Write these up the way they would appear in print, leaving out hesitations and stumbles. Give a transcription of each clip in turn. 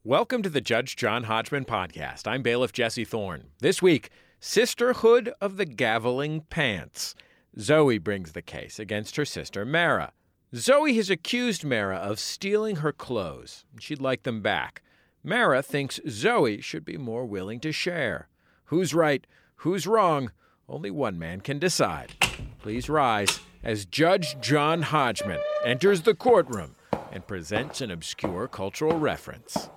Welcome to the Judge John Hodgman podcast. I'm bailiff Jesse Thorne. This week, Sisterhood of the Gaveling Pants. Zoe brings the case against her sister, Mara. Zoe has accused Mara of stealing her clothes. She'd like them back. Mara thinks Zoe should be more willing to share. Who's right? Who's wrong? Only one man can decide. Please rise as Judge John Hodgman enters the courtroom and presents an obscure cultural reference.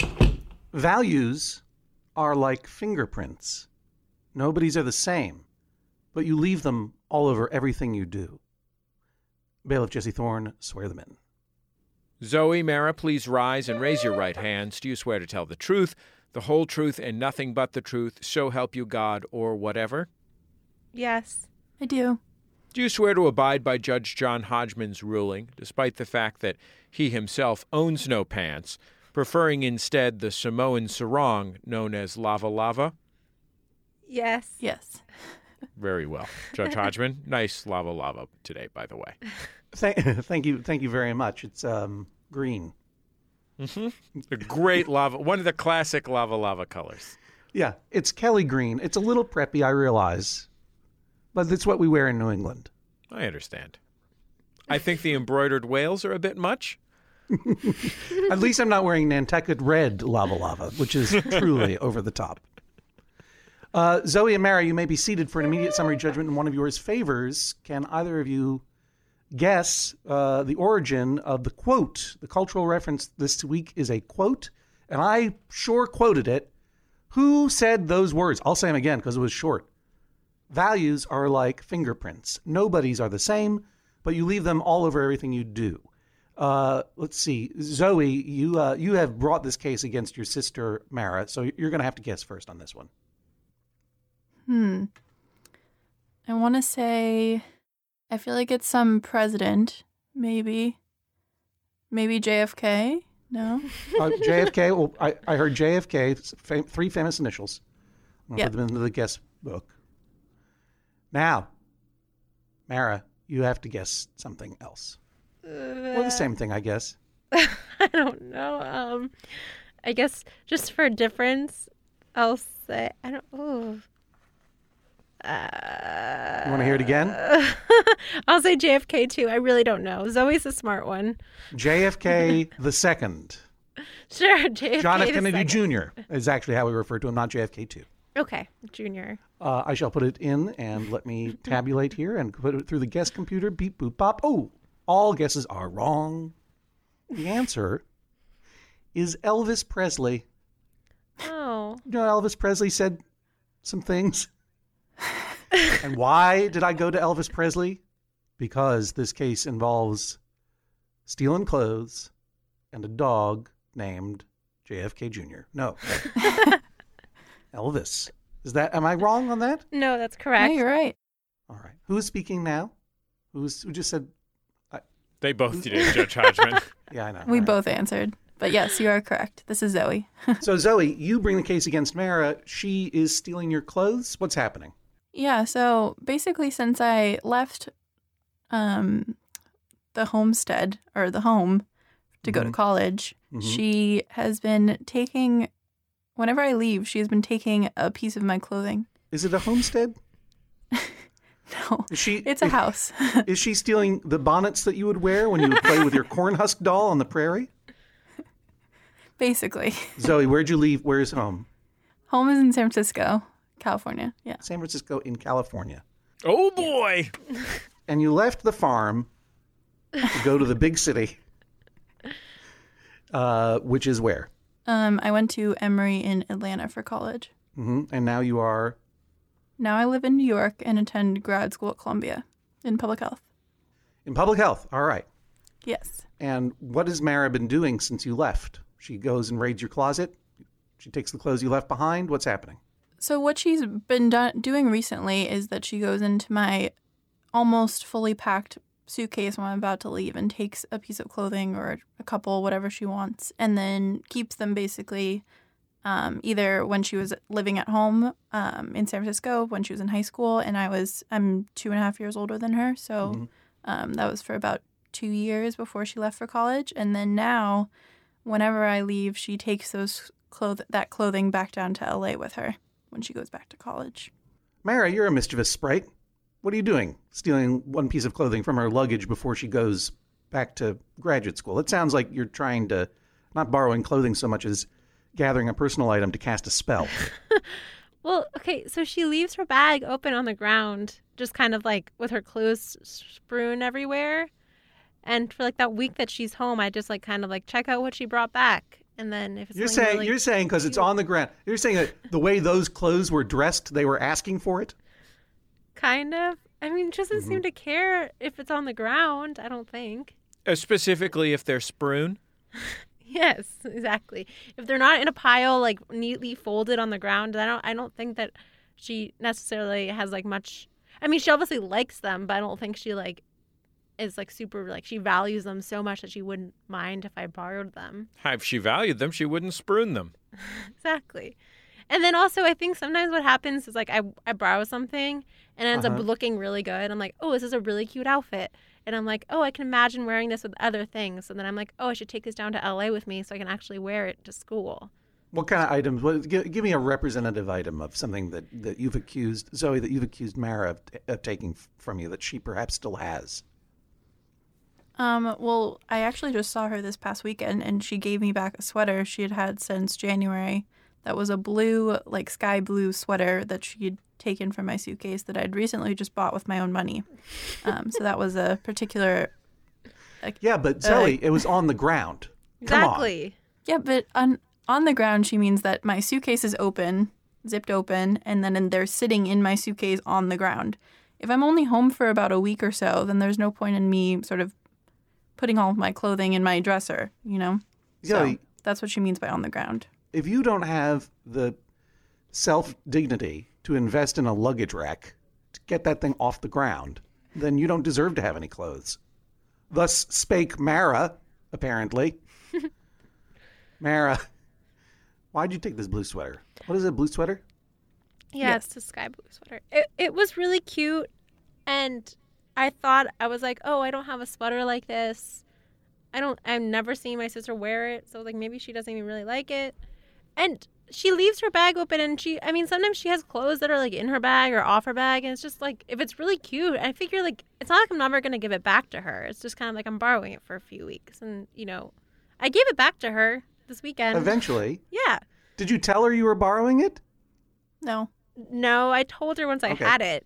Values are like fingerprints. Nobody's are the same, but you leave them all over everything you do. Bailiff Jesse Thorne, swear them in. Zoe, Mara, please rise and raise your right hands. Do you swear to tell the truth, the whole truth, and nothing but the truth, so help you God, or whatever? Yes. I do. Do you swear to abide by Judge John Hodgman's ruling, despite the fact that he himself owns no pants, preferring instead the Samoan sarong known as lava lava? Yes. Yes. Very well. Judge Hodgman, nice lava lava today, by the way. Thank you very much. It's green. Mm-hmm. A great lava, one of the classic lava lava colors. Yeah, it's Kelly green. It's a little preppy, I realize, but it's what we wear in New England. I understand. I think the embroidered whales are a bit much. At least I'm not wearing Nantucket red lava lava, which is truly over the top. Zoe and Mara, you may be seated for an immediate summary judgment in one of yours favors. Can either of you guess the origin of the quote? The cultural reference this week is a quote, and I sure quoted it. Who said those words? I'll say them again because it was short. Values are like fingerprints. Nobody's are the same, but you leave them all over everything you do. Let's see. Zoe, you have brought this case against your sister, Mara, so you're going to have to guess first on this one. I want to say, I feel like it's some president, maybe. Maybe JFK? No? JFK, well, I heard JFK, three famous initials. I'll Yep. put them into the guess book. Now, Mara, you have to guess something else. Or the same thing, I guess. I don't know. I guess just for difference, I'll say, I don't, oh. You want to hear it again? I'll say JFK too. I really don't know. Zoe's a smart one. JFK the second. Sure, JFK John F. the Kennedy second. Jr. is actually how we refer to him, not JFK 2. Okay, Junior. I shall put it in and let me tabulate here and put it through the guess computer. Beep, boop, bop. Oh, all guesses are wrong. The answer is Elvis Presley. Oh. You know, Elvis Presley said some things. And why did I go to Elvis Presley? Because this case involves stealing clothes and a dog named JFK Jr. No. Elvis. Am I wrong on that? No, that's correct. Yeah, you're right. All right. Who's speaking now? Who just said? They both did, Judge Hodgman. Yeah, I know. We All right. both answered. But yes, you are correct. This is Zoe. So Zoe, you bring the case against Mara. She is stealing your clothes. What's happening? Yeah, so basically since I left the homestead, or the home, to go to college, she has been taking, whenever I leave, she has been taking a piece of my clothing. Is it a homestead? No, it's a house. Is she stealing the bonnets that you would wear when you would play with your corn husk doll on the prairie? Basically. Zoe, where'd you leave? Where's home? Home is in San Francisco, California. Yeah. San Francisco in California. Oh, boy. And you left the farm to go to the big city, which is where? I went to Emory in Atlanta for college. And now you are? Now I live in New York and attend grad school at Columbia in public health. In public health. All right. Yes. And what has Mara been doing since you left? She goes and raids your closet? She takes the clothes you left behind? What's happening? So what she's been doing recently is that she goes into my almost fully packed suitcase when I'm about to leave and takes a piece of clothing or a couple, whatever she wants, and then keeps them basically either when she was living at home in San Francisco, when she was in high school, and I'm 2.5 years older than her, so that was for about 2 years before she left for college. And then now whenever I leave, she takes that clothing back down to LA with her when she goes back to college. Mara, you're a mischievous sprite. What are you doing? Stealing one piece of clothing from her luggage before she goes back to graduate school. It sounds like you're trying to, not borrowing clothing so much as gathering a personal item to cast a spell. Well, okay, so she leaves her bag open on the ground, just kind of like with her clothes strewn everywhere. And for like that week that she's home, I just like kind of like check out what she brought back. And then if it's You're something saying really you're saying because it's on the ground. You're saying that the way those clothes were dressed, they were asking for it? kind of, I mean, she doesn't seem to care if it's on the ground, I don't think. Specifically if they're spruan? Yes, exactly. If they're not in a pile, like neatly folded on the ground, I don't think that she necessarily has like much. I mean, she obviously likes them, but I don't think she like is like super like she values them so much that she wouldn't mind if I borrowed them. If she valued them, she wouldn't spruan them. Exactly. And then also, I think sometimes what happens is like I borrow something and it ends up looking really good. I'm like, oh, this is a really cute outfit. And I'm like, oh, I can imagine wearing this with other things. And then I'm like, oh, I should take this down to LA with me so I can actually wear it to school. What kind of items? Give me a representative item of something that you've accused, Zoe, that you've accused Mara of taking from you that she perhaps still has. Well, I actually just saw her this past weekend, and she gave me back a sweater she had had since January. That was a blue, like sky blue sweater that she had taken from my suitcase that I'd recently just bought with my own money. So that was a particular. Yeah, but Zoe, it was on the ground. Exactly. Yeah, but on the ground, she means that my suitcase is open, zipped open, and then they're sitting in my suitcase on the ground. If I'm only home for about a week or so, then there's no point in me sort of putting all of my clothing in my dresser, you know? Zoe, so that's what she means by on the ground. If you don't have the self-dignity to invest in a luggage rack to get that thing off the ground, then you don't deserve to have any clothes. Thus spake Mara, apparently. Mara, why'd you take this blue sweater? What is it, blue sweater? Yeah, it's a sky blue sweater. It was really cute, and I thought, I was like, oh, I don't have a sweater like this. I've never seen my sister wear it, so like maybe she doesn't even really like it. And she leaves her bag open, and sometimes she has clothes that are like in her bag or off her bag, and it's just like, if it's really cute, I figure like, it's not like I'm never going to give it back to her. It's just kind of like I'm borrowing it for a few weeks, and you know, I gave it back to her this weekend. Eventually? Yeah. Did you tell her you were borrowing it? No, I told her once I had it.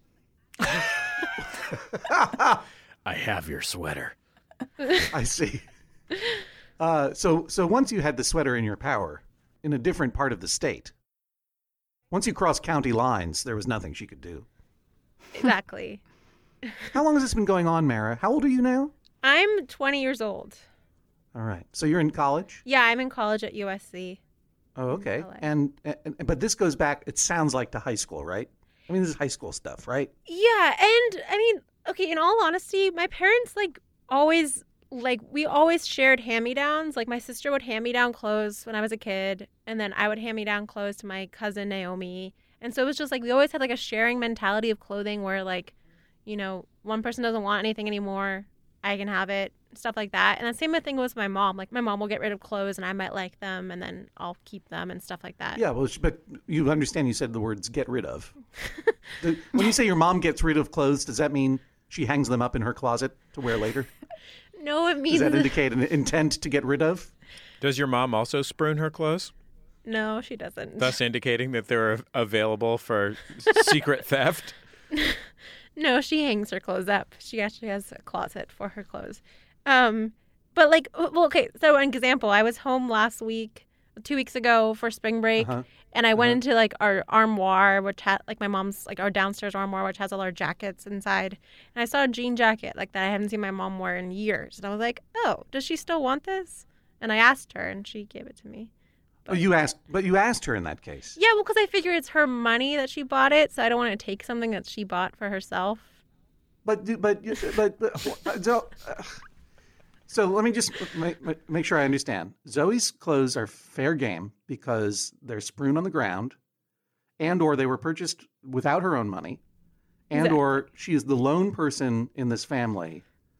I have your sweater. I see. So once you had the sweater in your power, in a different part of the state, once you crossed county lines, there was nothing she could do. Exactly. How long has this been going on, Mara? How old are you now? I'm 20 years old. All right. So you're in college? Yeah, I'm in college at USC. Oh, okay. LA. And but this goes back, it sounds like, to high school, right? I mean, this is high school stuff, right? Yeah, and I mean, okay, in all honesty, my parents we always shared hand-me-downs. Like my sister would hand me down clothes when I was a kid, and then I would hand me down clothes to my cousin Naomi. And so it was just like we always had like a sharing mentality of clothing where like, you know, one person doesn't want anything anymore, I can have it, stuff like that. And the same thing was my mom. Like my mom will get rid of clothes and I might like them and then I'll keep them and stuff like that. Yeah, well, but you understand you said the words "get rid of." When you say your mom gets rid of clothes, does that mean she hangs them up in her closet to wear later? No, it means... Does that indicate an intent to get rid of? Does your mom also spruan her clothes? No, she doesn't. Thus indicating that they're available for secret theft? No, she hangs her clothes up. She actually has a closet for her clothes. But like, well, okay, so an example, I was home last week, 2 weeks ago for spring break, and I went into like our armoire, which had like my mom's, like our downstairs armoire, which has all our jackets inside. And I saw a jean jacket like that I haven't seen my mom wear in years. And I was like, oh, does she still want this? And I asked her and she gave it to me. But you asked her in that case. Yeah, well, because I figured it's her money that she bought it, so I don't want to take something that she bought for herself. So let me just make sure I understand. Zoe's clothes are fair game because they're spruan on the ground, and or they were purchased without her own money, and or she is the lone person in this family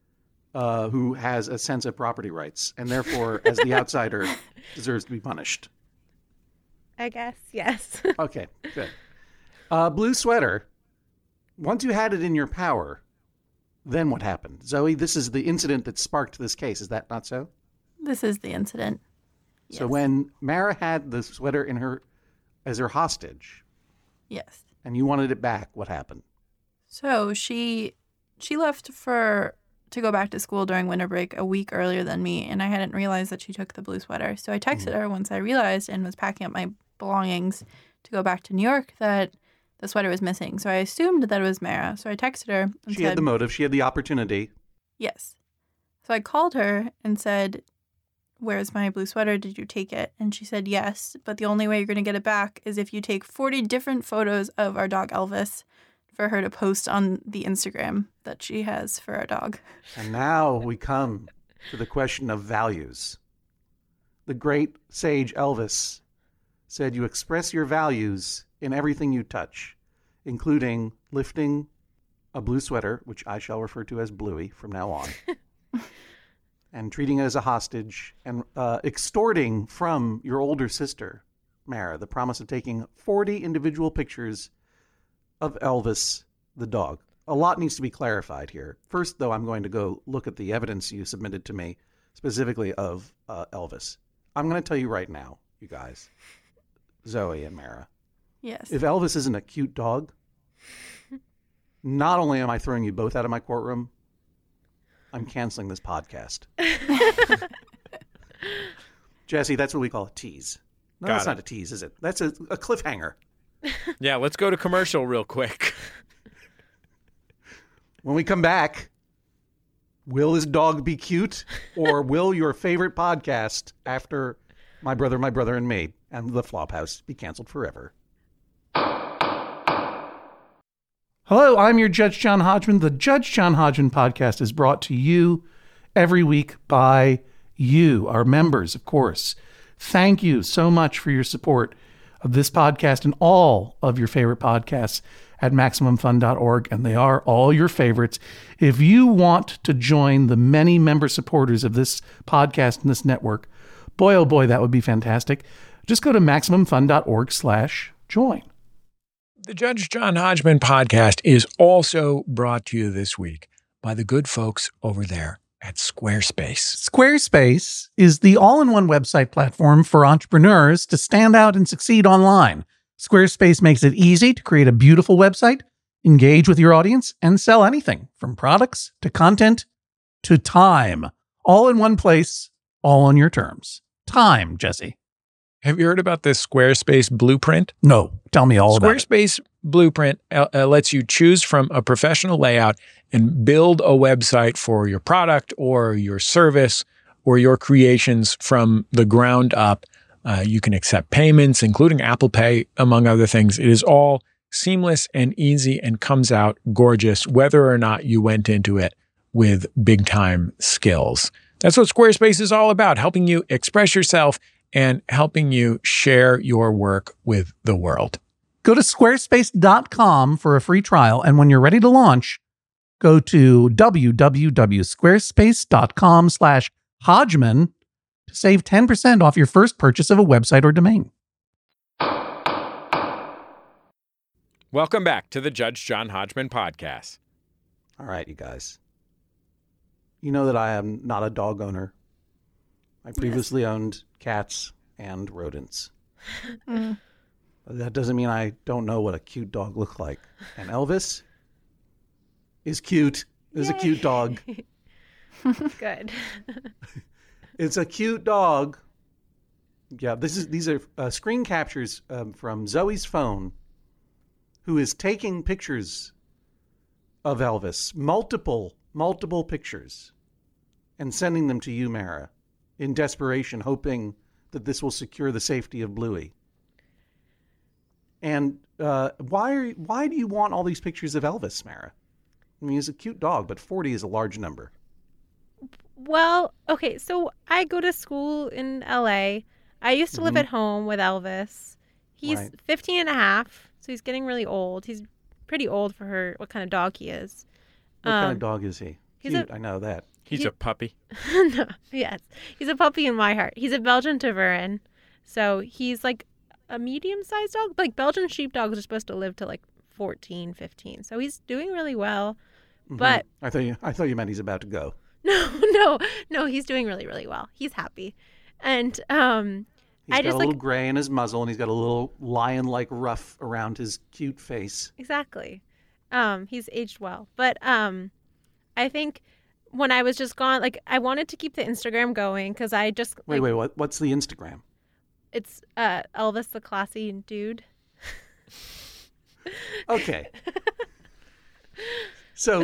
who has a sense of property rights, and therefore, as the outsider, deserves to be punished. I guess, yes. Okay, good. Blue sweater. Once you had it in your power, then what happened? Zoe, this is the incident that sparked this case. Is that not so? This is the incident. So Yes. when Mara had the sweater in her as her hostage, Yes. and you wanted it back, what happened? So she left to go back to school during winter break a week earlier than me, and I hadn't realized that she took the blue sweater. So I texted her once I realized and was packing up my belongings to go back to New York that the sweater was missing. So I assumed that it was Mara. So I texted her and She said, had the motive. She had the opportunity. yes. So I called her and said, where's my blue sweater? Did you take it? And she said, yes, but the only way you're going to get it back is if you take 40 different photos of our dog Elvis for her to post on the Instagram that she has for our dog. And now we come to the question of values. The great sage Elvis said you express your values in everything you touch, including lifting a blue sweater, which I shall refer to as Bluey from now on, and treating it as a hostage, and extorting from your older sister, Mara, the promise of taking 40 individual pictures of Elvis, the dog. A lot needs to be clarified here. First, though, I'm going to go look at the evidence you submitted to me, specifically of Elvis. I'm going to tell you right now, you guys, Zoe and Mara, Yes. if Elvis isn't a cute dog, not only am I throwing you both out of my courtroom, I'm canceling this podcast. Jesse, that's what we call a tease. No, Got that's it. not a tease, is it? That's a cliffhanger. Yeah, let's go to commercial real quick. When we come back, will his dog be cute, or will your favorite podcast after My Brother, and Me and The Flophouse be canceled forever? Hello, I'm your Judge John Hodgman. The Judge John Hodgman podcast is brought to you every week by you, our members, of course. Thank you so much for your support of this podcast and all of your favorite podcasts at MaximumFun.org, and they are all your favorites. If you want to join the many member supporters of this podcast and this network, boy, oh boy, that would be fantastic. Just go to MaximumFun.org/join. The Judge John Hodgman podcast is also brought to you this week by the good folks over there at Squarespace. Squarespace is the all-in-one website platform for entrepreneurs to stand out and succeed online. Squarespace makes it easy to create a beautiful website, engage with your audience, and sell anything from products to content to time. All in one place, all on your terms. Time, Jesse. Have you heard about this Squarespace blueprint? No, tell me all about it. Squarespace Blueprint lets you choose from a professional layout and build a website for your product or your service or your creations from the ground up. You can accept payments, including Apple Pay, among other things. It is all seamless and easy and comes out gorgeous, whether or not you went into it with big time skills. That's what Squarespace is all about, helping you express yourself and helping you share your work with the world. Go to squarespace.com for a free trial, and when you're ready to launch, go to www.squarespace.com/Hodgman to save 10% off your first purchase of a website or domain. Welcome back to the Judge John Hodgman podcast. All right, you guys. You know that I am not a dog owner. I previously owned cats and rodents. Mm. That doesn't mean I don't know what a cute dog looks like. And Elvis is cute. Is a cute dog. Good. It's a cute dog. Yeah, these are screen captures from Zoe's phone, who is taking pictures of Elvis, multiple pictures, and sending them to you, Mara, in desperation, hoping that this will secure the safety of Bluey. And why do you want all these pictures of Elvis, Mara? I mean, he's a cute dog, but 40 is a large number. Well, okay, so I go to school in LA. I used to live at home with Elvis. He's Right. 15 and a half, so he's getting really old. He's pretty old for what kind of dog he is. What kind of dog is he? he's Cute, I know that. He's a puppy. No, yes. He's a puppy in my heart. He's a Belgian Tervuren. So he's like a medium-sized dog. Like Belgian sheepdogs are supposed to live to like 14, 15. So he's doing really well. But I thought you meant he's about to go. No, he's doing really, really well. He's happy. And He's got a little gray in his muzzle, and he's got a little lion-like ruff around his cute face. Exactly. He's aged well. But I think when I was just gone, like I wanted to keep the Instagram going because I just Wait, what's the Instagram? It's Elvis the Classy Dude. Okay. So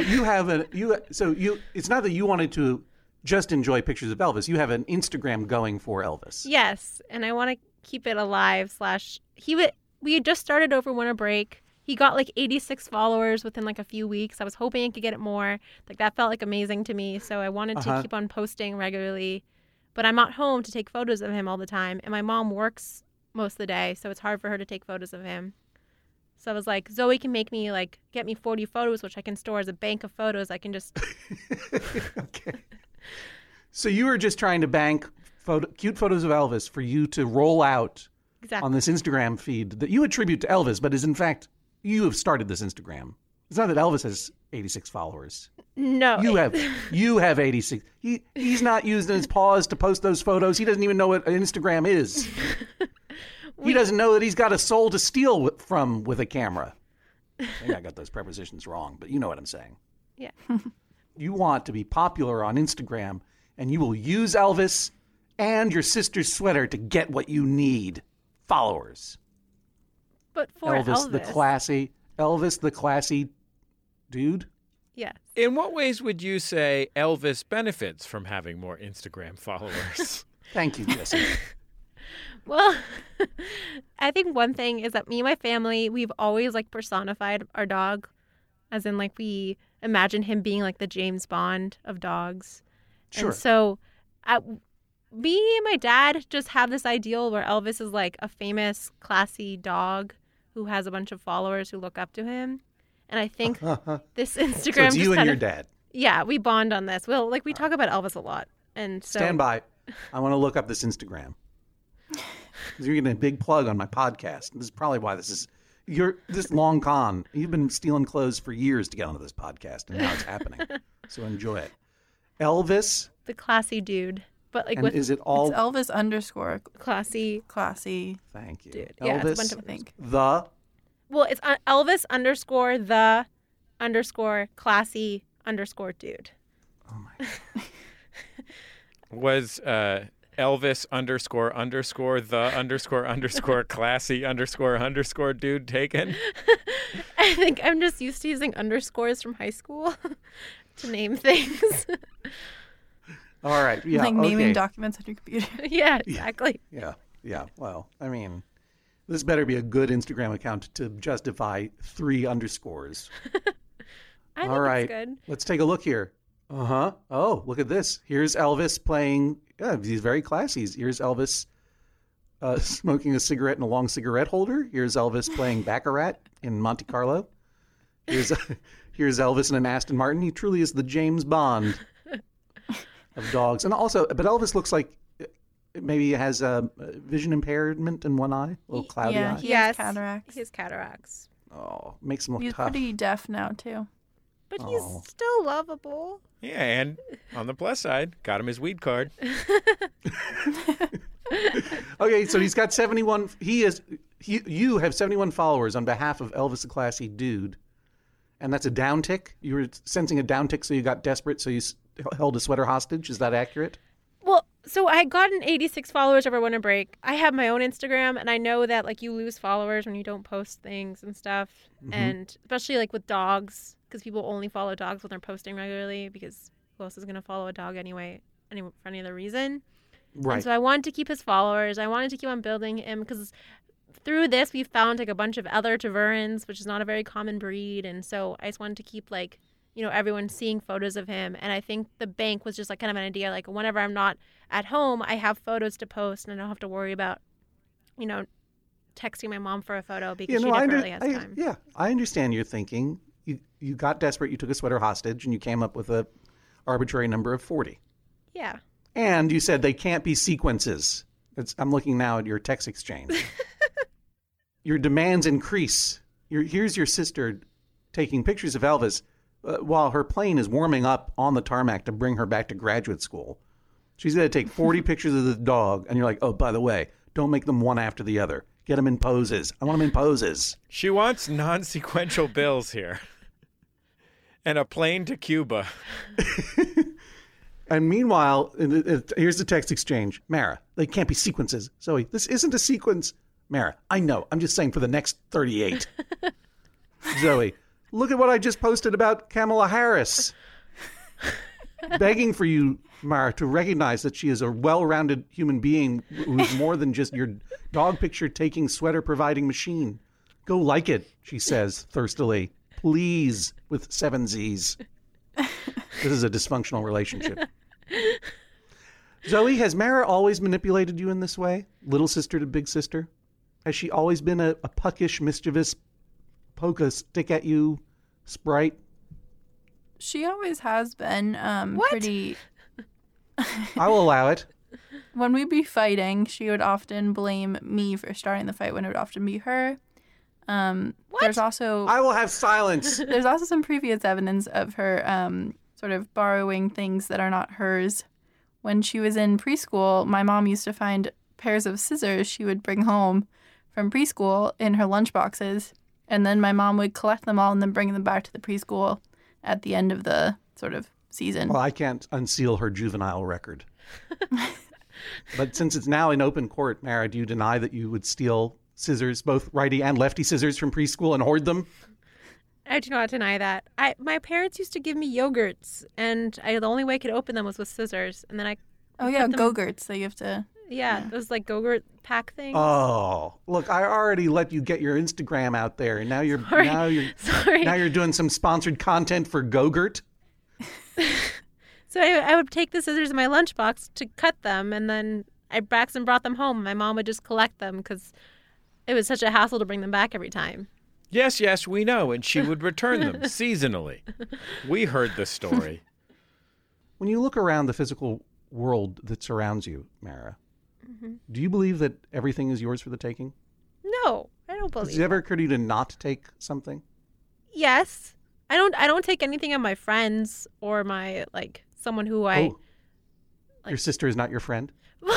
it's not that you wanted to just enjoy pictures of Elvis. You have an Instagram going for Elvis. Yes, and I want to keep it alive. We had just started over winter break. He got like 86 followers within like a few weeks. I was hoping I could get it more. Like that felt like amazing to me. So I wanted to keep on posting regularly. But I'm not home to take photos of him all the time. And my mom works most of the day, so it's hard for her to take photos of him. So I was like, Zoe can get me 40 photos, which I can store as a bank of photos. I can just... Okay. So you were just trying to bank cute photos of Elvis for you to roll out on this Instagram feed that you attribute to Elvis, but is in fact, you have started this Instagram. It's not that Elvis has 86 followers. No. You have 86. He's not using his paws to post those photos. He doesn't even know what an Instagram is. He doesn't know that he's got a soul to steal from with a camera. Maybe I got those prepositions wrong, but you know what I'm saying. Yeah. You want to be popular on Instagram, and you will use Elvis and your sister's sweater to get what you need. Followers. But for Elvis. Elvis the classy dude? Yes. In what ways would you say Elvis benefits from having more Instagram followers? Thank you, Jesse. Well, I think one thing is that me and my family, we've always like personified our dog, as in like we imagine him being like the James Bond of dogs. Sure. And so me and my dad just have this ideal where Elvis is like a famous, classy dog who has a bunch of followers who look up to him. And I think this Instagram So it's you and your dad. Yeah, we bond on this. We talk about Elvis a lot. And so Stand by. I want to look up this Instagram. You're getting a big plug on my podcast. This is probably why this long con. You've been stealing clothes for years to get onto this podcast, and now it's happening. So enjoy it. Elvis. The classy dude. But like and is it all It's Elvis underscore classy? Thank you. Dude. Elvis. Yeah, it's a bunch of think. The. Well, it's Elvis underscore the underscore classy underscore dude. Oh my God. Was Elvis underscore the underscore dude taken? I think I'm just used to using underscores from high school to name things. All right. Yeah. Like naming documents on your computer. Yeah, exactly. Yeah. Well, I mean, this better be a good Instagram account to justify 3 underscores. I think All right. it's good. Let's take a look here. Oh, look at this. Here's Elvis playing. Yeah, he's very classy. Here's Elvis smoking a cigarette in a long cigarette holder. Here's Elvis playing Baccarat in Monte Carlo. Here's Elvis in an Aston Martin. He truly is the James Bond of dogs. And also, but Elvis looks like maybe he has a vision impairment in one eye, a little cloudy eye. He has cataracts. He has cataracts. Oh, makes him look He's tough. pretty deaf now, too. But he's still lovable. Yeah, and on the plus side, got him his weed card. Okay, so he's got 71. You have 71 followers on behalf of Elvis the Classy Dude, and that's a downtick. You were sensing a downtick, so you got desperate, so you held a sweater hostage. Is that accurate? Well, so I had gotten 86 followers over winter break. I have my own Instagram, and I know that like you lose followers when you don't post things and stuff, and especially like with dogs, because people only follow dogs when they're posting regularly. Because who else is going to follow a dog anyway, for any other reason? Right. And so I wanted to keep his followers. I wanted to keep on building him because through this we found like a bunch of other Tervurens, which is not a very common breed, and so I just wanted to keep like everyone seeing photos of him. And I think the bank was just like kind of an idea, like whenever I'm not at home, I have photos to post and I don't have to worry about, texting my mom for a photo because she never really has time. Yeah, I understand your thinking. You got desperate, you took a sweater hostage, and you came up with a arbitrary number of 40. Yeah. And you said they can't be sequences. I'm looking now at your text exchange. Your demands increase. Here's your sister taking pictures of Elvis while her plane is warming up on the tarmac to bring her back to graduate school. She's going to take 40 pictures of the dog, and you're like, oh, by the way, don't make them one after the other. Get them in poses. I want them in poses. She wants non-sequential bills here. And a plane to Cuba. And meanwhile, here's the text exchange. Mara, they can't be sequences. Zoe, this isn't a sequence. Mara, I know. I'm just saying for the next 38. Zoe, look at what I just posted about Kamala Harris. Begging for you, Mara, to recognize that she is a well-rounded human being who's more than just your dog picture-taking, sweater-providing machine. Go like it, she says thirstily. Please, with 7 Zs. This is a dysfunctional relationship. Zoe, has Mara always manipulated you in this way? Little sister to big sister? Has she always been a puckish, mischievous, poke a stick at you sprite? She always has been pretty... I will allow it. When we'd be fighting, she would often blame me for starting the fight when it would often be her. There's also... I will have silence. There's also some previous evidence of her sort of borrowing things that are not hers. When she was in preschool, my mom used to find pairs of scissors she would bring home from preschool in her lunchboxes, and then my mom would collect them all and then bring them back to the preschool at the end of the sort of season. Well, I can't unseal her juvenile record. But since it's now in open court, Mara, do you deny that you would steal scissors, both righty and lefty scissors from preschool, and hoard them? I do not deny that. My parents used to give me yogurts, and the only way I could open them was with scissors. And then Go-Gurts that you have to... Yeah, those like Go-Gurt pack things. Oh, look! I already let you get your Instagram out there, and now you're doing some sponsored content for Go-Gurt. So I would take the scissors in my lunchbox to cut them, and then I Braxton brought them home. My mom would just collect them because it was such a hassle to bring them back every time. Yes, we know, and she would return them seasonally. We heard the story. When you look around the physical world that surrounds you, Mara, do you believe that everything is yours for the taking? No, I don't believe. Does it ever occur to you to not take something? Yes, I don't take anything of my friends or my someone who I. Your sister is not your friend?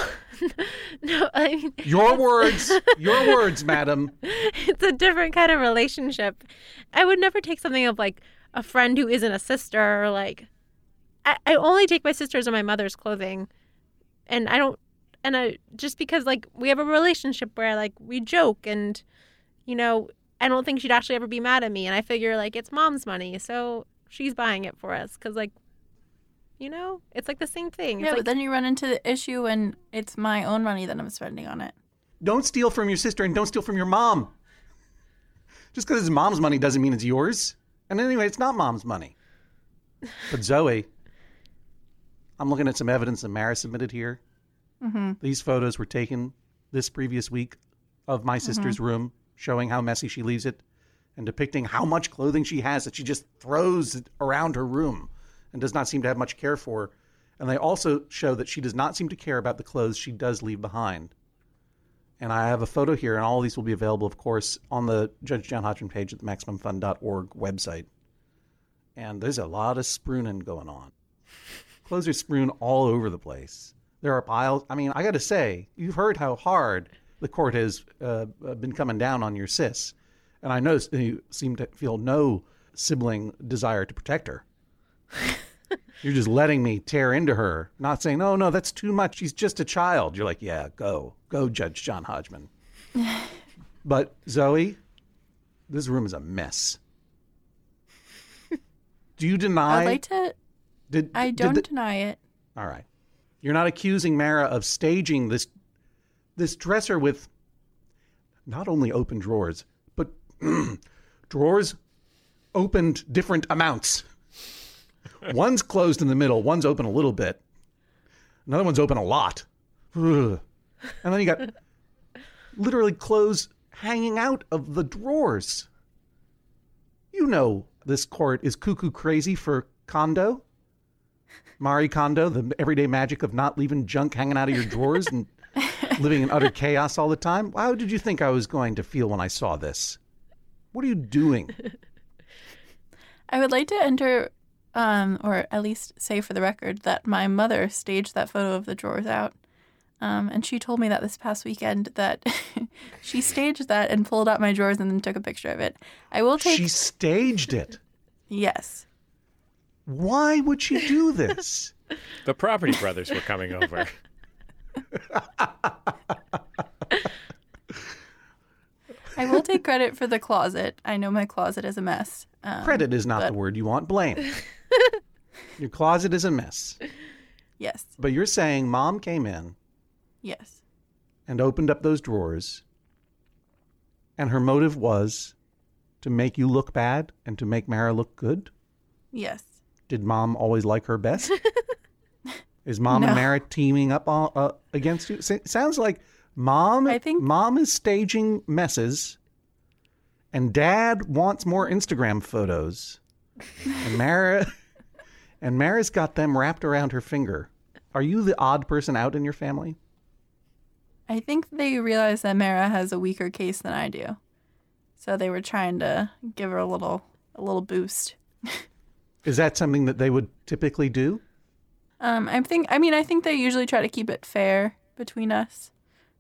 No, I mean your words, madam. It's a different kind of relationship. I would never take something of a friend who isn't a sister. Or I only take my sister's or my mother's clothing, and I don't. And just because we have a relationship where we joke, and I don't think she'd actually ever be mad at me, and I figure it's mom's money, so she's buying it for us because it's the same thing. Yeah, but then you run into the issue when it's my own money that I'm spending on it. Don't steal from your sister and don't steal from your mom. Just because it's mom's money doesn't mean it's yours. And anyway, it's not mom's money. But Zoe, I'm looking at some evidence that Mara submitted here. Mm-hmm. These photos were taken this previous week of my sister's room, showing how messy she leaves it and depicting how much clothing she has that she just throws around her room and does not seem to have much care for. And they also show that she does not seem to care about the clothes she does leave behind. And I have a photo here, and all of these will be available, of course, on the Judge John Hodgman page at the MaximumFun.org website. And there's a lot of spooning going on. Clothes are strewn all over the place. There are piles. I mean, I got to say, you've heard how hard the court has been coming down on your sis. And I noticed you seem to feel no sibling desire to protect her. You're just letting me tear into her, not saying, oh, no, that's too much. She's just a child. You're like, yeah, go, Judge John Hodgman. But Zoe, this room is a mess. Do you deny? I'd like to. I don't deny it. All right. You're not accusing Mara of staging this dresser with not only open drawers, but drawers opened different amounts. One's closed in the middle. One's open a little bit. Another one's open a lot. Ugh. And then you got literally clothes hanging out of the drawers. You know this court is cuckoo crazy for condo. Marie Kondo, the everyday magic of not leaving junk hanging out of your drawers and living in utter chaos all the time. How did you think I was going to feel when I saw this? What are you doing? I would like to enter, or at least say for the record, that my mother staged that photo of the drawers out. And she told me that this past weekend that she staged that and pulled out my drawers and then took a picture of it. I will take... She staged it? Yes. Why would she do this? The Property Brothers were coming over. I will take credit for the closet. I know my closet is a mess. Credit is not the word you want. Blame. Your closet is a mess. Yes. But you're saying Mom came in Yes. and opened up those drawers, and her motive was to make you look bad and to make Mara look good? Yes. Did Mom always like her best? Is Mom and No. Mara teaming up against you? Sounds like Mom is staging messes, and Dad wants more Instagram photos, and Mara's got them wrapped around her finger. Are you the odd person out in your family? I think they realized that Mara has a weaker case than I do. So they were trying to give her a little boost. Is that something that they would typically do? I think they usually try to keep it fair between us.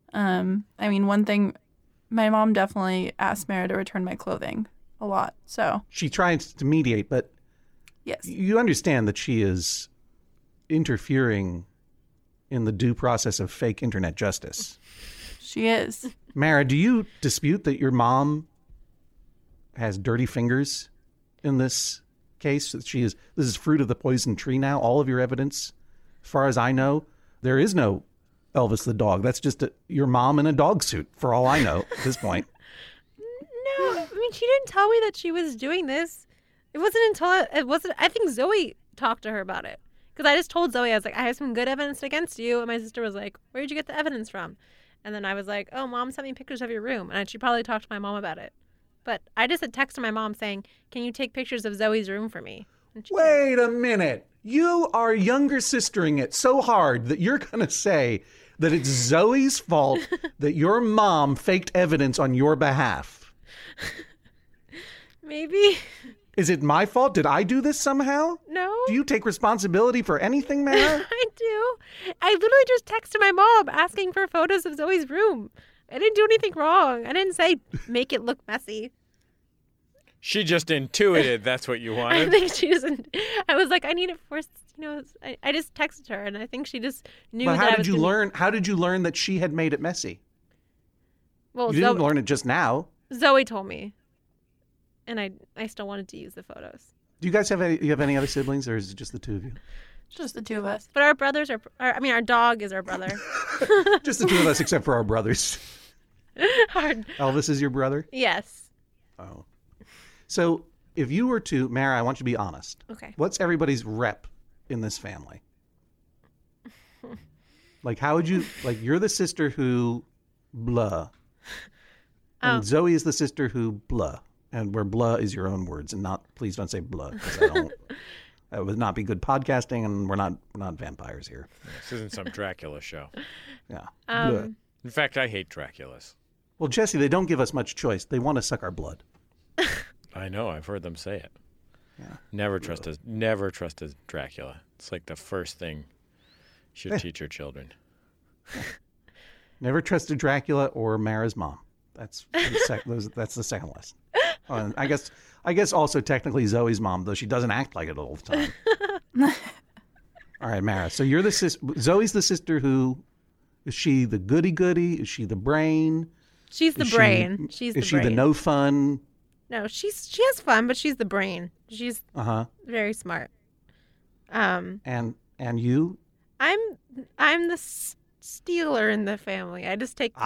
One thing, my mom definitely asked Mara to return my clothing a lot. So She tries to mediate, but yes, you understand that she is interfering in the due process of fake internet justice. she is. Mara, do you dispute that your mom has dirty fingers in this case? That this is fruit of the poison tree now? All of your evidence, as far as I know, there is no Elvis the dog. That's just your mom in a dog suit, for all I know at this point. No, I mean, she didn't tell me that she was doing this. It wasn't until I think Zoe talked to her about it. Because I just told Zoe, I was like, I have some good evidence against you. And my sister was like, where did you get the evidence from? And then I was like, oh, Mom sent me pictures of your room. And she probably talked to my mom about it. But I just had texted my mom saying, can you take pictures of Zoe's room for me? And she did. Wait a minute. You are younger sistering it so hard that you're going to say that it's Zoe's fault that your mom faked evidence on your behalf. Maybe. Is it my fault? Did I do this somehow? No. Do you take responsibility for anything, Mara? I do. I literally just texted my mom asking for photos of Zoe's room. I didn't do anything wrong. I didn't say make it look messy. She just intuited that's what you I wanted. think she doesn't. I was like, I need it for, I just texted her, and I think she just knew But that how I did was you gonna- learn? How did you learn that she had made it messy? Well, You didn't learn it just now. Zoe told me, and I still wanted to use the photos. Do you guys have any other siblings, or is it just the two of you? Just the two of us. But our brothers our dog is our brother. Just the two of us, except for our brothers. Elvis is your brother? Yes. Oh. So if you were to, Mara, I want you to be honest. Okay. What's everybody's rep in this family? Like, how would you, like, you're the sister who blah. And Zoe is the sister who blah. And where blah is your own words and not, please don't say blah. 'Cause that would not be good podcasting, and we're not vampires here. This isn't some Dracula show. Yeah. Blah. In fact, I hate Draculas. Well, Jesse, they don't give us much choice. They want to suck our blood. I know. I've heard them say it. Yeah. Never trust a Dracula. It's like the first thing you should teach your children. Never trust a Dracula or Mara's mom. That's that's the second lesson. Oh, and I guess also technically Zoe's mom, though she doesn't act like it all the time. All right, Mara. So you're Zoe's the sister who, is she the goody-goody? Is she the brain? She's the Is brain. She, She's is the she brain. the no fun? No, she has fun, but she's the brain. She's very smart. And you? I'm the stealer in the family. I just take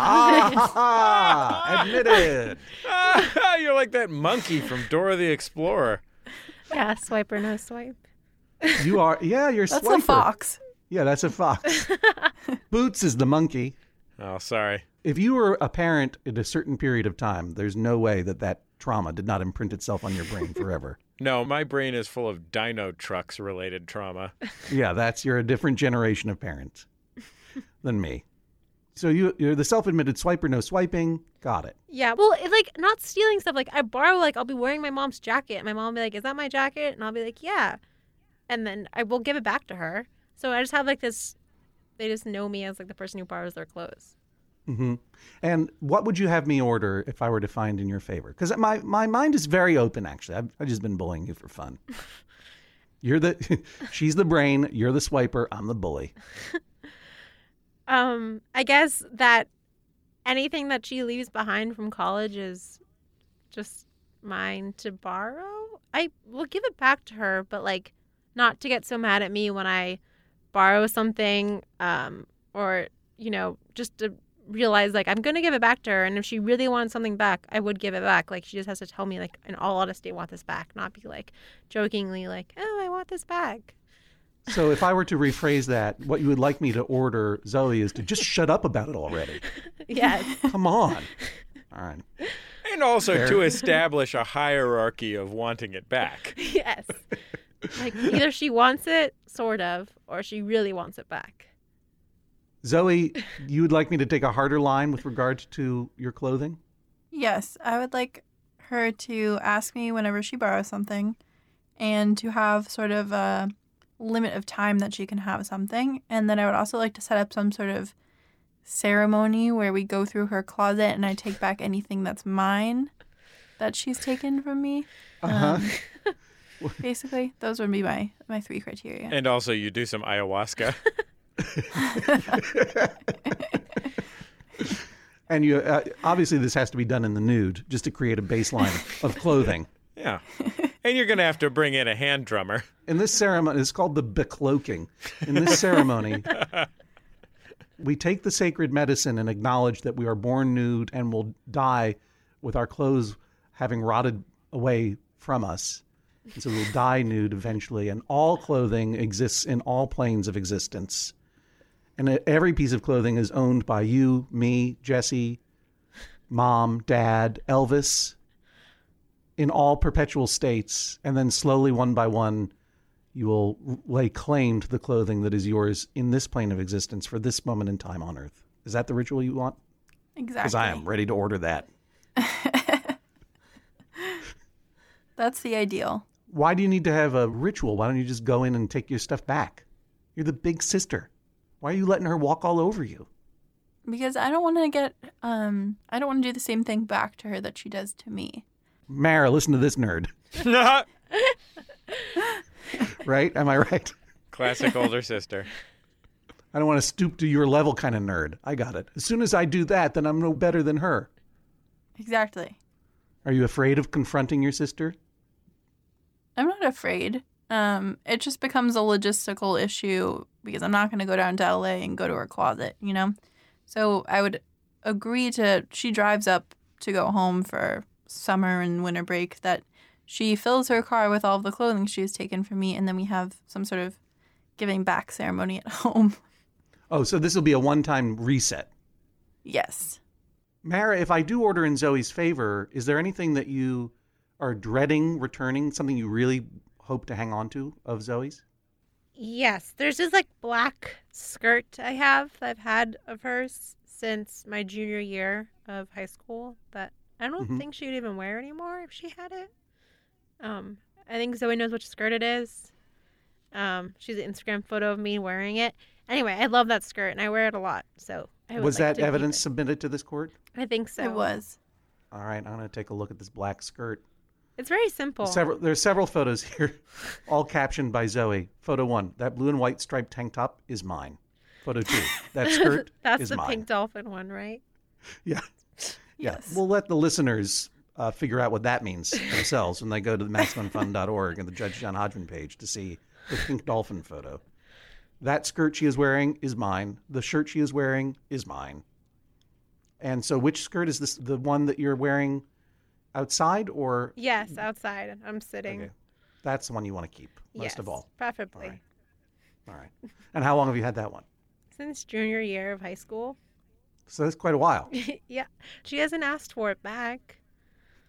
Admitted. You're like that monkey from Dora the Explorer. Yeah, swipe or no swipe. You are. Yeah, you're. That's Swiper. a fox. Yeah, that's a fox. Boots is the monkey. Oh, sorry. If you were a parent in a certain period of time, there's no way that trauma did not imprint itself on your brain forever. No, my brain is full of dino trucks related trauma. Yeah, you're a different generation of parents than me. So you're the self-admitted swiper, no swiping. Got it. Yeah, well, like not stealing stuff. Like I borrow, like I'll be wearing my mom's jacket, and my mom will be like, "Is that my jacket?" And I'll be like, "Yeah," and then I will give it back to her. So I just have like this. They just know me as like the person who borrows their clothes. Mm-hmm. And what would you have me order if I were to find in your favor? Because my mind is very open. Actually, I've just been bullying you for fun. She's the brain. You're the swiper. I'm the bully. I guess that anything that she leaves behind from college is just mine to borrow. I will give it back to her, but like not to get so mad at me when I borrow something, or just to realize like I'm gonna give it back to her, and if she really wants something back, I would give it back. Like she just has to tell me like in all honesty, I want this back, not be like jokingly like, oh, I want this back. So if I were to rephrase that, what you would like me to order, Zoe, is to just shut up about it already. Yes. Come on. All right. And also Fair. to establish a hierarchy of wanting it back. Yes. Like either she wants it, sort of, or she really wants it back. Zoe, you would like me to take a harder line with regard to your clothing? Yes, I would like her to ask me whenever she borrows something and to have sort of a limit of time that she can have something. And then I would also like to set up some sort of ceremony where we go through her closet and I take back anything that's mine that she's taken from me. Uh-huh. Basically, those would be my 3 criteria. And also you do some ayahuasca. And you obviously this has to be done in the nude just to create a baseline of clothing. Yeah. And you're going to have to bring in a hand drummer. In this ceremony, it's called the becloaking. In this ceremony, we take the sacred medicine and acknowledge that we are born nude and will die with our clothes having rotted away from us. And so we'll die nude eventually, and all clothing exists in all planes of existence. And every piece of clothing is owned by you, me, Jesse, Mom, Dad, Elvis, in all perpetual states. And then slowly, one by one, you will lay claim to the clothing that is yours in this plane of existence for this moment in time on Earth. Is that the ritual you want? Exactly. Because I am ready to order that. That's the ideal. Why do you need to have a ritual? Why don't you just go in and take your stuff back? You're the big sister. Why are you letting her walk all over you? Because I don't want to get, I don't want to do the same thing back to her that she does to me. Mara, listen to this nerd. Right? Am I right? Classic older sister. I don't want to stoop to your level kind of nerd. I got it. As soon as I do that, then I'm no better than her. Exactly. Are you afraid of confronting your sister? I'm not afraid. It just becomes a logistical issue because I'm not going to go down to LA and go to her closet, you know? So I would agree she drives up to go home for summer and winter break, that she fills her car with all of the clothing she has taken from me, and then we have some sort of giving back ceremony at home. Oh, so this will be a one-time reset. Yes. Mara, if I do order in Zoe's favor, is there anything that you are dreading returning, something you really hope to hang on to of Zoe's? Yes, there's this like black skirt I've had of hers since my junior year of high school that I don't think she would even wear anymore if she had it. I think Zoe knows which skirt it is. She's an Instagram photo of me wearing it. Anyway, I love that skirt and I wear it a lot. So I would was like that to keep evidence it. submitted to this court? I think so. It was. All right, I'm going to take a look at this black skirt. It's very simple. There's several photos here, all captioned by Zoe. Photo 1, that blue and white striped tank top is mine. Photo 2, that skirt That's is the mine. pink dolphin one, right? Yeah. Yeah. Yes. We'll let the listeners figure out what that means themselves when they go to the MaximumFun.org and the Judge John Hodgman page to see the pink dolphin photo. That skirt she is wearing is mine. The shirt she is wearing is mine. And so which skirt is this, the one that you're wearing outside or? Yes, outside. I'm sitting. Okay. That's the one you want to keep most of all. Preferably. All right. And how long have you had that one? Since junior year of high school. So that's quite a while. Yeah. She hasn't asked for it back.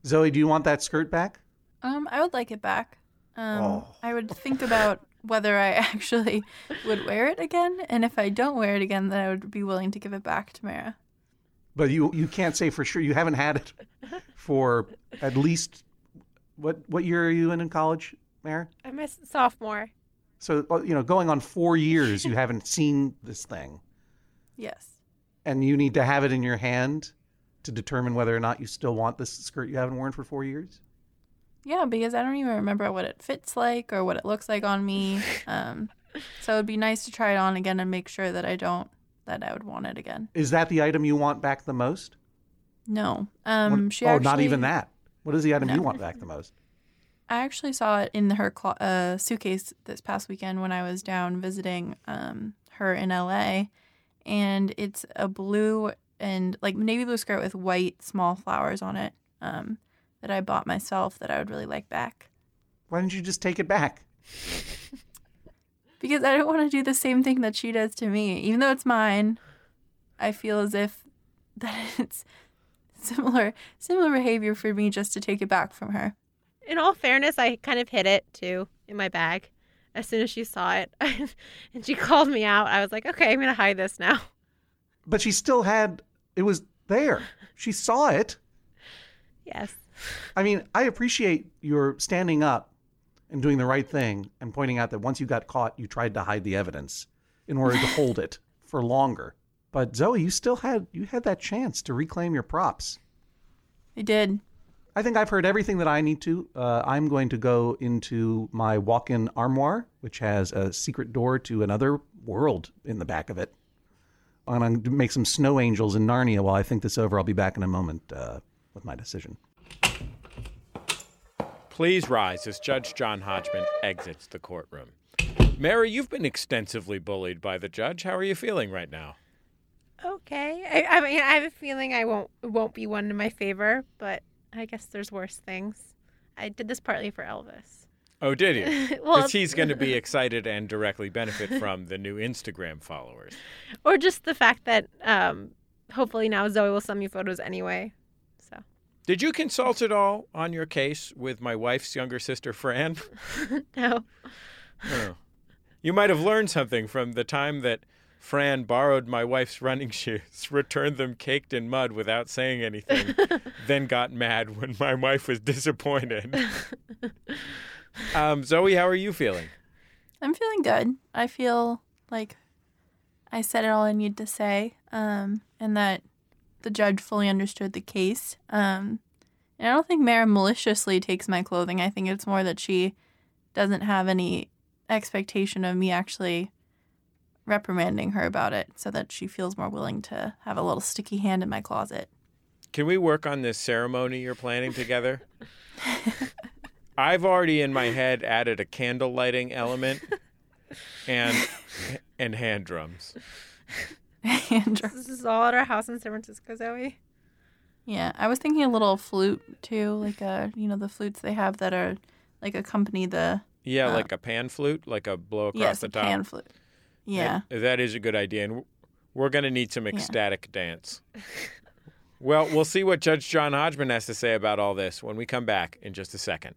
Zoe, do you want that skirt back? I would like it back. I would think about whether I actually would wear it again, and if I don't wear it again, then I would be willing to give it back to Mara. But you can't say for sure. You haven't had it for at least what year are you in college, Mara? I'm a sophomore. So going on 4 years, you haven't seen this thing, Yes. and you need to have it in your hand to determine whether or not you still want this skirt you haven't worn for 4 years. Yeah, because I don't even remember what it fits like or what it looks like on me. So it'd be nice to try it on again and make sure that I would want it again. Is that the item you want back the most? No. Not even that. What is the item you want back the most? I actually saw it in her suitcase this past weekend when I was down visiting her in LA, and it's a blue and like navy blue skirt with white small flowers on it that I bought myself that I would really like back. Why didn't you just take it back? Because I don't want to do the same thing that she does to me. Even though it's mine, I feel as if that it's similar behavior for me just to take it back from her. In all fairness, I kind of hid it, too, in my bag as soon as she saw it. And she called me out. I was like, okay, I'm going to hide this now. But she still it was there. She saw it. Yes. I mean, I appreciate your standing up and doing the right thing and pointing out that once you got caught, you tried to hide the evidence in order to hold it for longer. But Zoe, you had that chance to reclaim your props. I did. I think I've heard everything that I need to. I'm going to go into my walk-in armoire, which has a secret door to another world in the back of it. I'm going to make some snow angels in Narnia while I think this over. I'll be back in a moment with my decision. Please rise as Judge John Hodgman exits the courtroom. Mary, you've been extensively bullied by the judge. How are you feeling right now? Okay. I mean, I have a feeling it won't be one in my favor, but I guess there's worse things. I did this partly for Elvis. Oh, did you? Because he's going to be excited and directly benefit from the new Instagram followers. Or just the fact that hopefully now Zoe will send me photos anyway. So. Did you consult at all on your case with my wife's younger sister, Fran? No. Oh. You might have learned something from the time that Fran borrowed my wife's running shoes, returned them caked in mud without saying anything, then got mad when my wife was disappointed. Zoe, how are you feeling? I'm feeling good. I feel like I said it all I need to say, and that the judge fully understood the case. And I don't think Mara maliciously takes my clothing. I think it's more that she doesn't have any expectation of me actually reprimanding her about it so that she feels more willing to have a little sticky hand in my closet. Can we work on this ceremony you're planning together? I've already in my head added a candle lighting element and hand drums. This is all at our house in San Francisco, Zoe. Yeah, I was thinking a little flute too, like the flutes they have that are like accompany the. Yeah, like a pan flute, like a blow across the top. Yes, a pan flute. Yeah. That is a good idea, and we're going to need some ecstatic dance. Well, we'll see what Judge John Hodgman has to say about all this when we come back in just a second.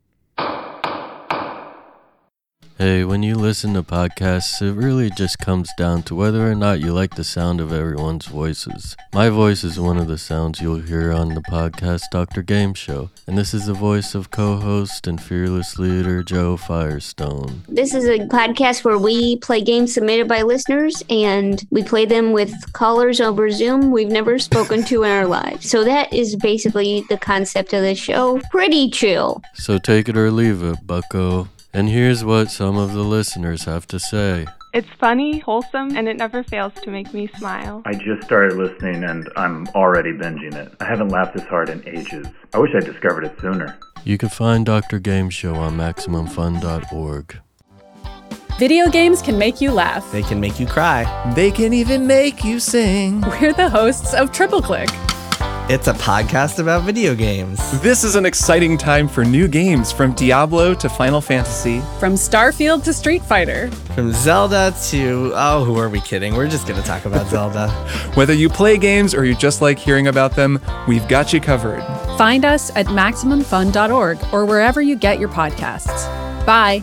Hey, when you listen to podcasts, it really just comes down to whether or not you like the sound of everyone's voices. My voice is one of the sounds you'll hear on the podcast Dr. Game Show, and this is the voice of co-host and fearless leader Joe Firestone. This is a podcast where we play games submitted by listeners, and we play them with callers over Zoom we've never spoken to in our lives. So that is basically the concept of the show. Pretty chill. So take it or leave it, bucko. And here's what some of the listeners have to say. It's funny, wholesome, and it never fails to make me smile. I just started listening and I'm already binging it. I haven't laughed this hard in ages. I wish I discovered it sooner. You can find Dr. Game Show on MaximumFun.org. Video games can make you laugh. They can make you cry. They can even make you sing. We're the hosts of Triple Click. It's a podcast about video games. This is an exciting time for new games, from Diablo to Final Fantasy. From Starfield to Street Fighter. From Zelda to... oh, who are we kidding? We're just going to talk about Zelda. Whether you play games or you just like hearing about them, we've got you covered. Find us at MaximumFun.org or wherever you get your podcasts. Bye.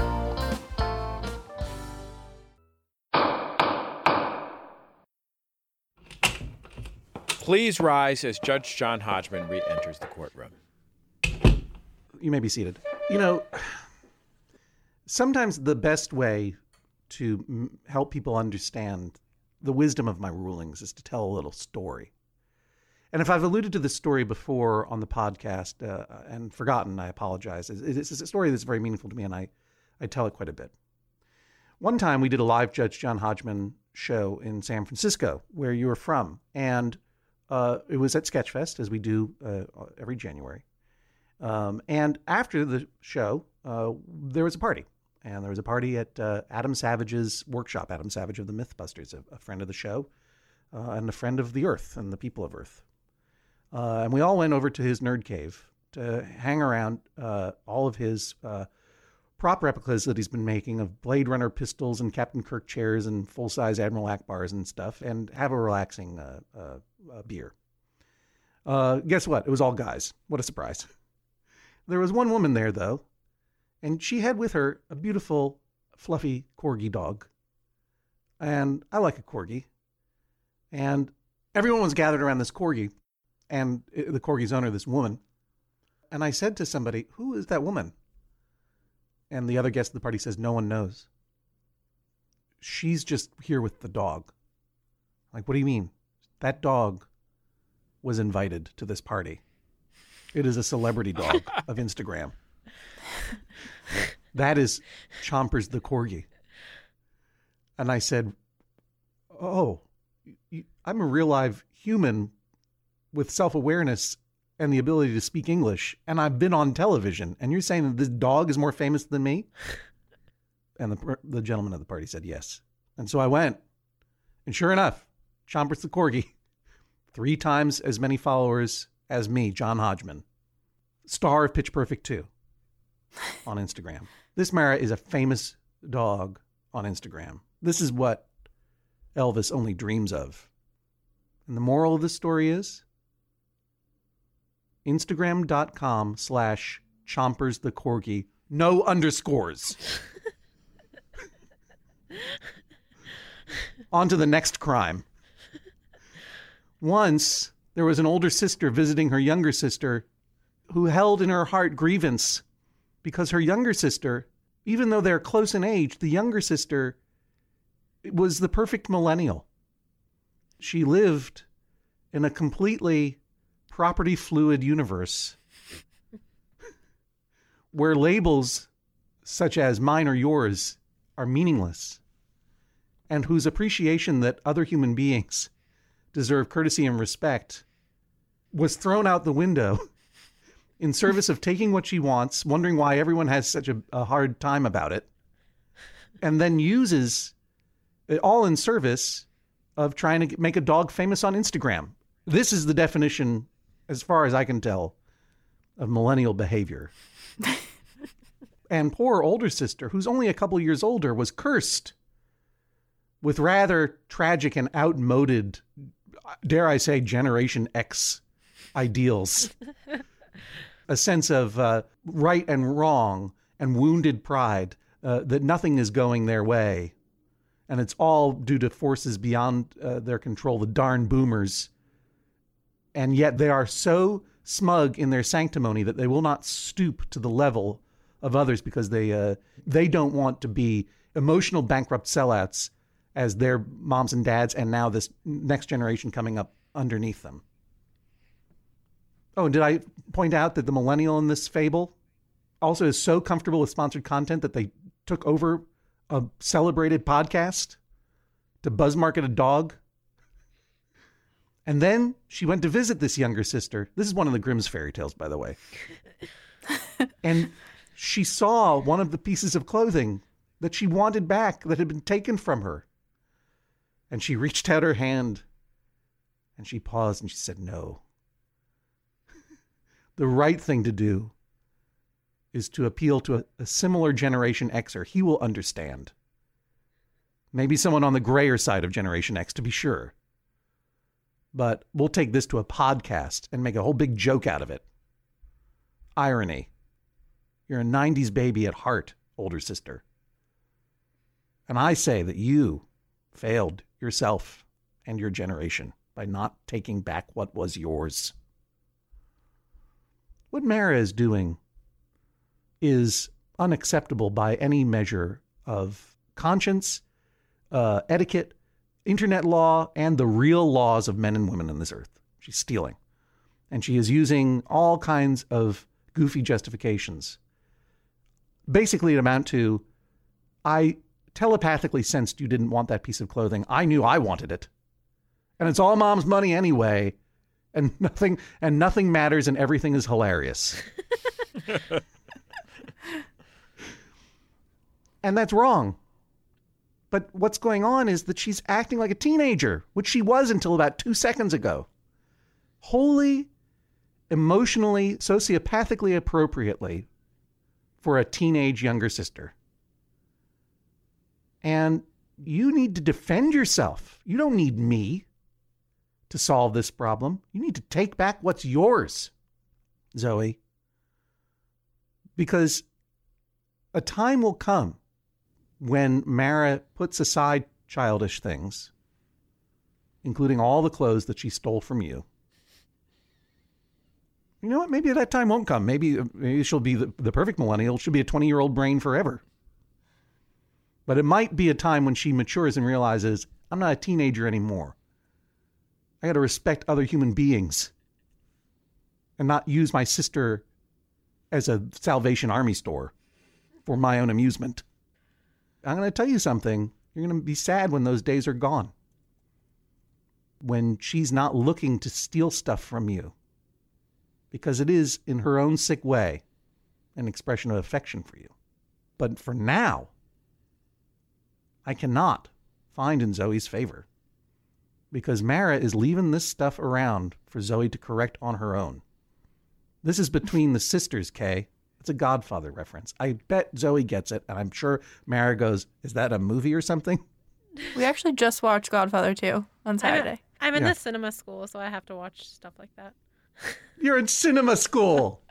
Please rise as Judge John Hodgman re-enters the courtroom. You may be seated. You know, sometimes the best way to help people understand the wisdom of my rulings is to tell a little story. And if I've alluded to this story before on the podcast and forgotten, I apologize. It's a story that's very meaningful to me, and I tell it quite a bit. One time we did a live Judge John Hodgman show in San Francisco, where you were from, and it was at Sketchfest, as we do every January. And after the show, there was a party. And there was a party at Adam Savage's workshop, Adam Savage of the Mythbusters, a friend of the show, and a friend of the Earth and the people of Earth. And we all went over to his nerd cave to hang around all of his prop replicas that he's been making of Blade Runner pistols and Captain Kirk chairs and full-size Admiral Akbars and stuff, and have a relaxing beer. Guess what? It was all guys. What a surprise. There was one woman there, though, and she had with her a beautiful, fluffy corgi dog. And I like a corgi. And everyone was gathered around this corgi, and the corgi's owner, this woman. And I said to somebody, "Who is that woman?" And the other guest of the party says, "No one knows. She's just here with the dog." Like, what do you mean? That dog was invited to this party. It is a celebrity dog of Instagram. That is Chompers the Corgi. And I said, "Oh, I'm a real live human with self-awareness and the ability to speak English, and I've been on television, and you're saying that this dog is more famous than me?" And the gentleman at the party said yes. And so I went, and sure enough, Chompers the Corgi, 3 times as many followers as me, John Hodgman, star of Pitch Perfect 2 on Instagram. This Mara is a famous dog on Instagram. This is what Elvis only dreams of. And the moral of this story is Instagram.com/Chompers the Corgi, no underscores. On to the next crime. Once, there was an older sister visiting her younger sister who held in her heart grievance because her younger sister, even though they're close in age, the younger sister was the perfect millennial. She lived in a completely property fluid universe where labels such as mine or yours are meaningless, and whose appreciation that other human beings deserve courtesy and respect was thrown out the window in service of taking what she wants, wondering why everyone has such a hard time about it, and then uses it all in service of trying to make a dog famous on Instagram. This is the definition, as far as I can tell, of millennial behavior. And poor older sister, who's only a couple years older, was cursed with rather tragic and outmoded, dare I say, Generation X ideals. A sense of right and wrong and wounded pride, that nothing is going their way. And it's all due to forces beyond their control, the darn boomers. And yet they are so smug in their sanctimony that they will not stoop to the level of others because they don't want to be emotional bankrupt sellouts as their moms and dads and now this next generation coming up underneath them. Oh, and did I point out that the millennial in this fable also is so comfortable with sponsored content that they took over a celebrated podcast to buzz market a dog? And then she went to visit this younger sister. This is one of the Grimm's fairy tales, by the way. And she saw one of the pieces of clothing that she wanted back that had been taken from her. And she reached out her hand and she paused and she said, "No, The right thing to do is to appeal to a similar Generation Xer. He will understand. Maybe someone on the grayer side of Generation X, to be sure. But we'll take this to a podcast and make a whole big joke out of it. Irony. You're a 90s baby at heart, older sister. And I say that you failed yourself and your generation by not taking back what was yours. What Mara is doing is unacceptable by any measure of conscience, etiquette, internet law, and the real laws of men and women on this earth. She's stealing. And she is using all kinds of goofy justifications. Basically, it amount to, I telepathically sensed you didn't want that piece of clothing. I knew I wanted it. And it's all mom's money anyway. And nothing matters and everything is hilarious. And that's wrong. But what's going on is that she's acting like a teenager, which she was until about 2 seconds ago. Wholly, emotionally, sociopathically appropriately for a teenage younger sister. And you need to defend yourself. You don't need me to solve this problem. You need to take back what's yours, Zoe. Because a time will come when Mara puts aside childish things, including all the clothes that she stole from you. You know what? Maybe that time won't come. Maybe she'll be the perfect millennial. She'll be a 20-year-old brain forever. But it might be a time when she matures and realizes, I'm not a teenager anymore. I got to respect other human beings and not use my sister as a Salvation Army store for my own amusement. I'm going to tell you something. You're going to be sad when those days are gone. When she's not looking to steal stuff from you. Because it is, in her own sick way, an expression of affection for you. But for now, I cannot find in Zoe's favor. Because Mara is leaving this stuff around for Zoe to correct on her own. This is between the sisters, Kay. It's a Godfather reference. I bet Zoe gets it, and I'm sure Mara goes, is that a movie or something? We actually just watched Godfather 2 on Saturday. I'm in the cinema school, so I have to watch stuff like that. You're in cinema school.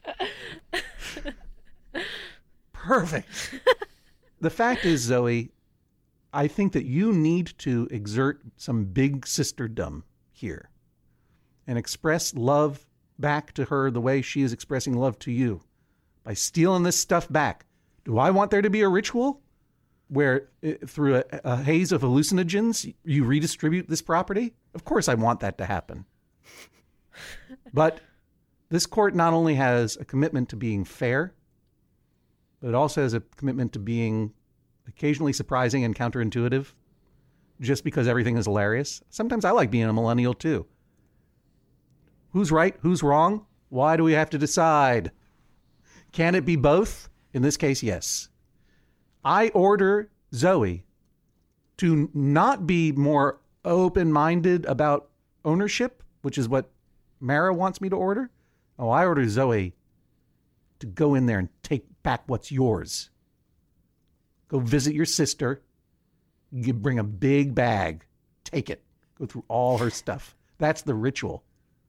Perfect. The fact is, Zoe, I think that you need to exert some big sisterdom here and express love back to her the way she is expressing love to you by stealing this stuff back. Do I want there to be a ritual where through a haze of hallucinogens you redistribute this property? Of course I want that to happen. But this court not only has a commitment to being fair, but it also has a commitment to being occasionally surprising and counterintuitive just because everything is hilarious. Sometimes I like being a millennial too. Who's right? Who's wrong? Why do we have to decide? Can it be both? In this case, yes. I order Zoe to not be more open-minded about ownership, which is what Mara wants me to order. Oh, I order Zoe to go in there and take back what's yours. Go visit your sister. You bring a big bag. Take it. Go through all her stuff. That's the ritual.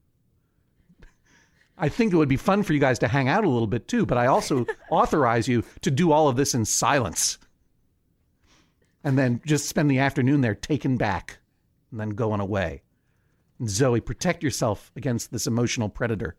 I think it would be fun for you guys to hang out a little bit too, but I also authorize you to do all of this in silence. And then just spend the afternoon there taken back and then going away. And Zoe, protect yourself against this emotional predator.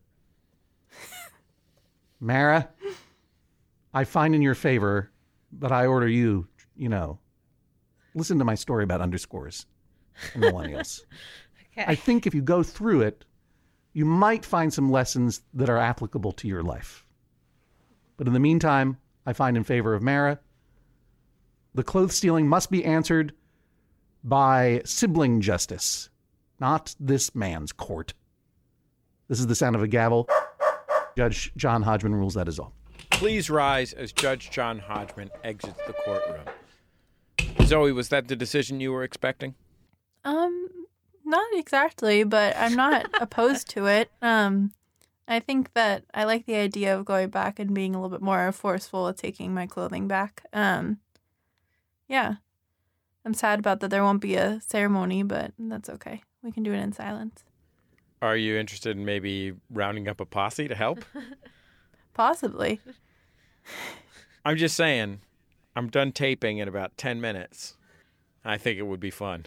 Mara, I find in your favor, but I order you, listen to my story about underscores and millennials. Okay. I think if you go through it, you might find some lessons that are applicable to your life. But in the meantime, I find in favor of Mara, the clothes stealing must be answered by sibling justice, not this man's court. This is the sound of a gavel. Judge John Hodgman rules that is all. Please rise as Judge John Hodgman exits the courtroom. Zoe, was that the decision you were expecting? Not exactly, but I'm not opposed to it. I think that I like the idea of going back and being a little bit more forceful with taking my clothing back. Yeah. I'm sad about that there won't be a ceremony, but that's okay. We can do it in silence. Are you interested in maybe rounding up a posse to help? Possibly. I'm just saying, I'm done taping in about 10 minutes. I think it would be fun.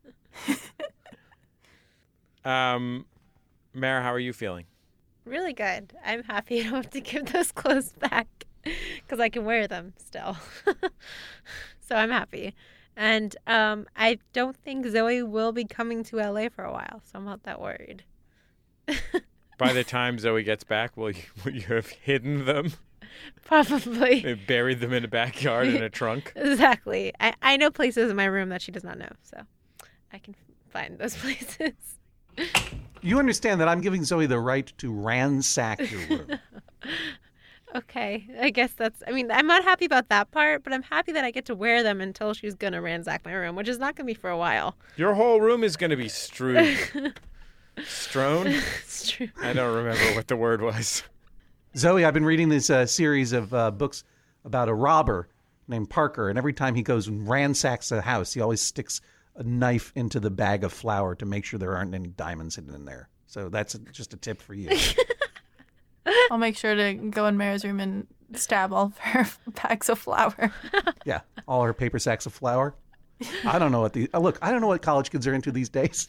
Mara, how are you feeling? Really good. I'm happy I don't have to give those clothes back because I can wear them still. So I'm happy. And I don't think Zoe will be coming to LA for a while, so I'm not that worried. By the time Zoe gets back, will you have hidden them? Probably. Maybe buried them in a backyard in a trunk? Exactly. I know places in my room that she does not know, so I can find those places. You understand that I'm giving Zoe the right to ransack your room. Okay. I guess I'm not happy about that part, but I'm happy that I get to wear them until she's going to ransack my room, which is not going to be for a while. Your whole room is going to be strewn. Strown? I don't remember what the word was. Zoe, I've been reading this series of books about a robber named Parker, and every time he goes and ransacks a house, he always sticks a knife into the bag of flour to make sure there aren't any diamonds hidden in there. So that's just a tip for you. I'll make sure to go in Mara's room and stab all of her bags of flour. Yeah, all her paper sacks of flour. I don't know what I don't know what college kids are into these days.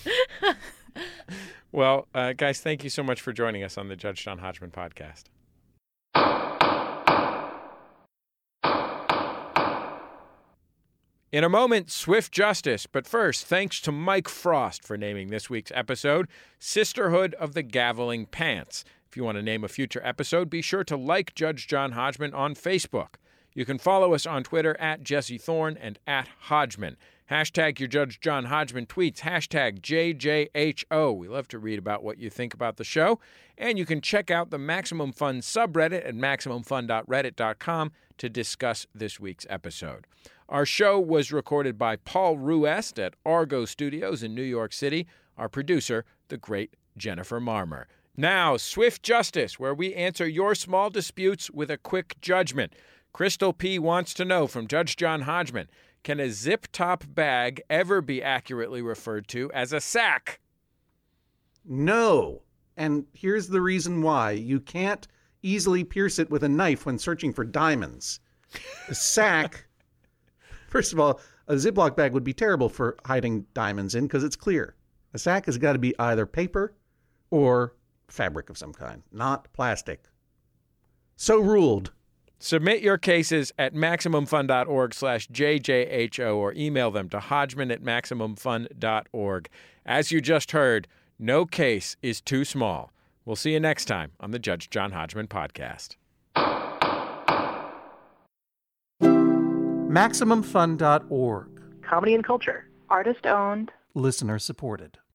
Well, guys, thank you so much for joining us on the Judge John Hodgman podcast. In a moment, swift justice. But first, thanks to Mike Frost for naming this week's episode Sisterhood of the Gaveling Pants. If you want to name a future episode, be sure to like Judge John Hodgman on Facebook. You can follow us on Twitter at Jesse Thorne and at Hodgman. Hashtag your Judge John Hodgman tweets, hashtag JJHO. We love to read about what you think about the show. And you can check out the Maximum Fun subreddit at MaximumFun.reddit.com to discuss this week's episode. Our show was recorded by Paul Ruest at Argo Studios in New York City. Our producer, the great Jennifer Marmer. Now, Swift Justice, where we answer your small disputes with a quick judgment. Crystal P. wants to know from Judge John Hodgman, can a zip-top bag ever be accurately referred to as a sack? No. And here's the reason why. You can't easily pierce it with a knife when searching for diamonds. A sack, first of all, a Ziploc bag would be terrible for hiding diamonds in because it's clear. A sack has got to be either paper or fabric of some kind, not plastic. So ruled. Submit your cases at MaximumFun.org/JJHO or email them to Hodgman@MaximumFun.org. As you just heard, no case is too small. We'll see you next time on the Judge John Hodgman podcast. MaximumFun.org. Comedy and culture. Artist owned. Listener supported.